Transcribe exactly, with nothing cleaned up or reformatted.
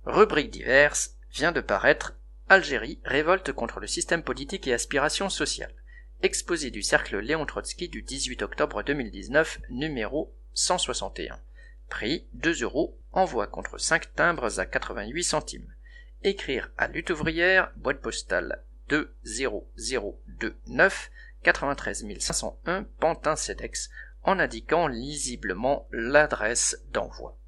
Rubrique diverses, vient de paraître Algérie, révolte contre le système politique et aspiration sociale. Exposé du cercle Léon Trotsky du dix-huit octobre deux mille dix-neuf, numéro cent soixante et un. Prix deux euros, envoi contre cinq timbres à quatre-vingt-huit centimes. Écrire à Lutte ouvrière, boîte postale deux zéro zéro deux neuf, quatre-vingt-treize mille cinq cent un, Pantin-Cedex, en indiquant lisiblement l'adresse d'envoi.